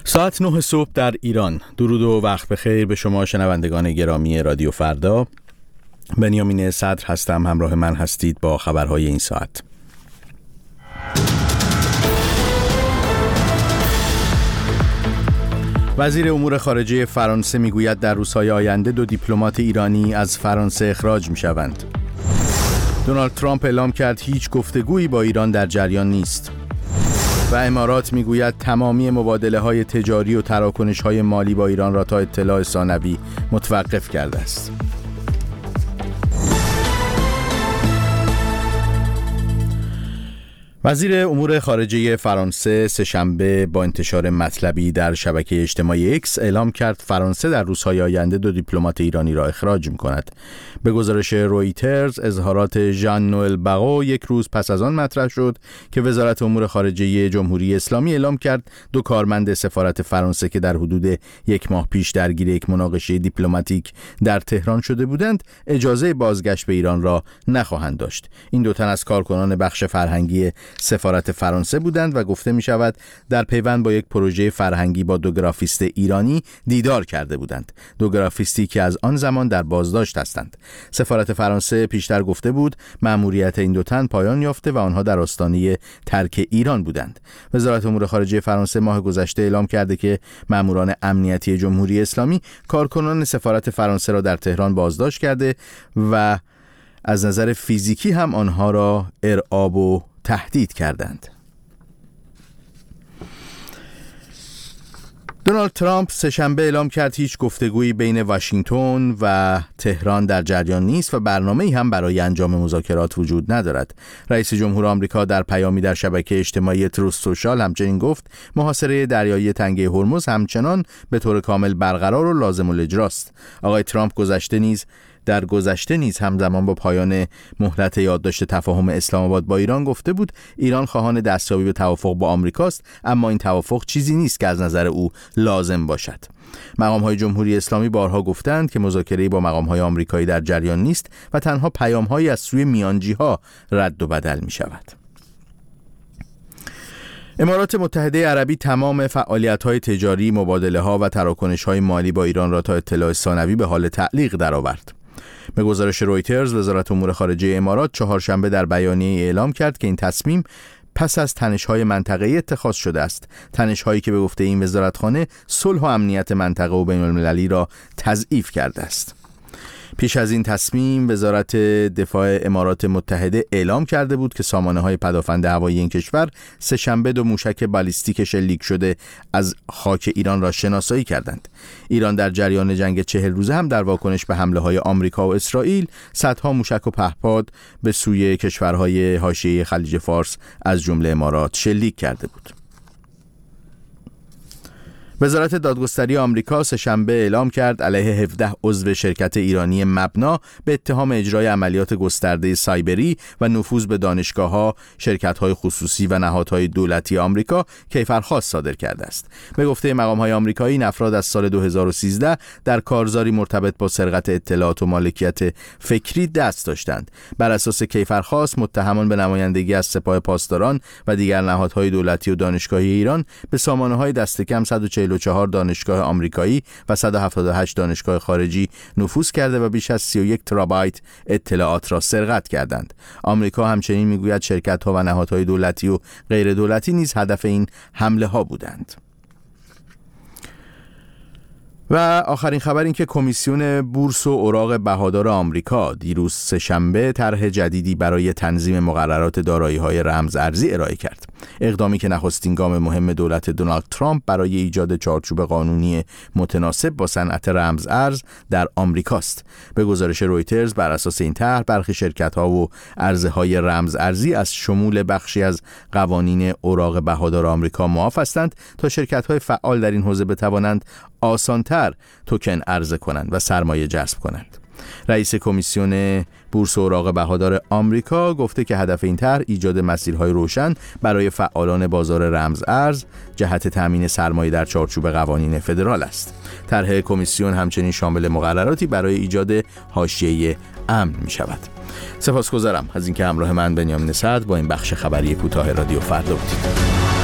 ساعت 9 صبح در ایران. درود و وقت بخیر به شما شنوندگان گرامی رادیو فردا. بنیامین صدر هستم، همراه من هستید با خبرهای این ساعت. وزیر امور خارجه فرانسه میگوید در روزهای آینده 2 دیپلمات ایرانی از فرانسه اخراج میشوند. دونالد ترامپ اعلام کرد هیچ گفتگویی با ایران در جریان نیست. و امارات میگوید تمامی مبادله‌های تجاری و تراکنش‌های مالی با ایران را تا اطلاع ثانوی متوقف کرده است. وزیر امور خارجه فرانسه سه‌شنبه با انتشار مطلبی در شبکه اجتماعی اکس اعلام کرد فرانسه در روزهای آینده 2 دیپلمات ایرانی را اخراج می‌کند. به گزارش رویترز، اظهارات ژان نوئل باغو یک روز پس از آن مطرح شد که وزارت امور خارجه جمهوری اسلامی اعلام کرد 2 کارمند سفارت فرانسه که در حدود 1 ماه پیش درگیر یک مناقشه دیپلماتیک در تهران شده بودند، اجازه بازگشت به ایران را نخواهند داشت. این 2 تن از کارکنان بخش فرهنگی سفارت فرانسه بودند و گفته می شود در پیوند با یک پروژه فرهنگی با 2 گرافیست ایرانی دیدار کرده بودند. 2 گرافیستی که از آن زمان در بازداشت هستند. سفارت فرانسه پیشتر گفته بود مأموریت این 2 تن پایان یافته و آنها در آستانه ترک ایران بودند. وزارت امور خارجه فرانسه ماه گذشته اعلام کرده که مأموران امنیتی جمهوری اسلامی کارکنان سفارت فرانسه را در تهران بازداشت کرده و از نظر فیزیکی هم آنها را ارعاب و تهدید کردند. دونالد ترامپ سه‌شنبه اعلام کرد هیچ گفتگویی بین واشنگتن و تهران در جریان نیست و برنامه‌ای هم برای انجام مذاکرات وجود ندارد. رئیس جمهور آمریکا در پیامی در شبکه اجتماعی تروث سوشال همچنین گفت محاصره دریایی تنگه هرمز همچنان به طور کامل برقرار و لازم الاجراست. آقای ترامپ در گذشته نیز همزمان با پایان مهلت یادداشت تفاهم اسلام آباد با ایران گفته بود ایران خواهان دستیابی به توافق با آمریکاست، اما این توافق چیزی نیست که از نظر او لازم باشد. مقام‌های جمهوری اسلامی بارها گفتند که مذاکره‌ای با مقام‌های آمریکایی در جریان نیست و تنها پیام‌هایی از سوی میانجی‌ها رد و بدل می‌شود. امارات متحده عربی تمام فعالیت‌های تجاری، مبادله‌ها و تراکنش‌های مالی با ایران را تا اطلاع ثانوی به حال تعلیق درآورد. به گزارش رویترز، وزارت امور خارجه امارات چهارشنبه در بیانیه اعلام کرد که این تصمیم پس از تنش‌های منطقه‌ای اتخاذ شده است. تنش‌هایی که به گفته این وزارتخانه صلح و امنیت منطقه و بین‌المللی را تضعیف کرده است. پیش از این تصمیم وزارت دفاع امارات متحده اعلام کرده بود که سامانه‌های پدافند هوایی این کشور سه‌شنبه 2 موشک بالیستیک شلیک شده از خاک ایران را شناسایی کردند. ایران در جریان جنگ 40 روزه هم در واکنش به حمله‌های آمریکا و اسرائیل صدها موشک و پهپاد به سوی کشورهای حاشیه خلیج فارس از جمله امارات شلیک کرده بود. وزارت دادگستری آمریکا سه‌شنبه اعلام کرد علیه 17 عضو شرکت ایرانی مبنا به اتهام اجرای عملیات گسترده سایبری و نفوذ به دانشگاه‌ها، شرکت‌های خصوصی و نهادهای دولتی آمریکا کیفرخواست صادر کرده است. به گفته مقام‌های آمریکایی این افراد از سال 2013 در کارزاری مرتبط با سرقت اطلاعات و مالکیت فکری دست داشتند. بر اساس کیفرخواست متهمان به نمایندگی از سپاه پاسداران و دیگر نهادهای دولتی و دانشگاهی ایران به سامانه‌های دست کم 144 دانشگاه آمریکایی و 178 دانشگاه خارجی نفوذ کرده و بیش از 31 ترابایت اطلاعات را سرقت کردند. آمریکا همچنین میگوید شرکت‌ها و نهادهای دولتی و غیر دولتی نیز هدف این حمله‌ها بودند. و آخرین خبر این که کمیسیون بورس و اوراق بهادار آمریکا دیروز سه‌شنبه طرح جدیدی برای تنظیم مقررات دارایی‌های رمز ارزی ارائه کرد. اقدامی که نخستین گام مهم دولت دونالد ترامپ برای ایجاد چارچوب قانونی متناسب با صنعت رمز ارز در آمریکاست. به گزارش رویترز بر اساس این طرح برخی شرکت‌ها و عرضه‌های رمز ارزی از شمول بخشی از قوانین اوراق بهادار آمریکا معاف هستند تا شرکت‌های فعال در این حوزه بتوانند آسان‌تر توکن عرضه کنند و سرمایه جذب کنند. رئیس کمیسیون بورس و اوراق بهادار آمریکا گفته که هدف این طرح ایجاد مسیرهای روشن برای فعالان بازار رمز ارز جهت تامین سرمایه در چارچوب قوانین فدرال است. طرح کمیسیون همچنین شامل مقرراتی برای ایجاد حاشیه امن می شود. سپاسگزارم از اینکه همراه من بنیامین صدر با این بخش خبری کوتاه رادیو فردا بودید.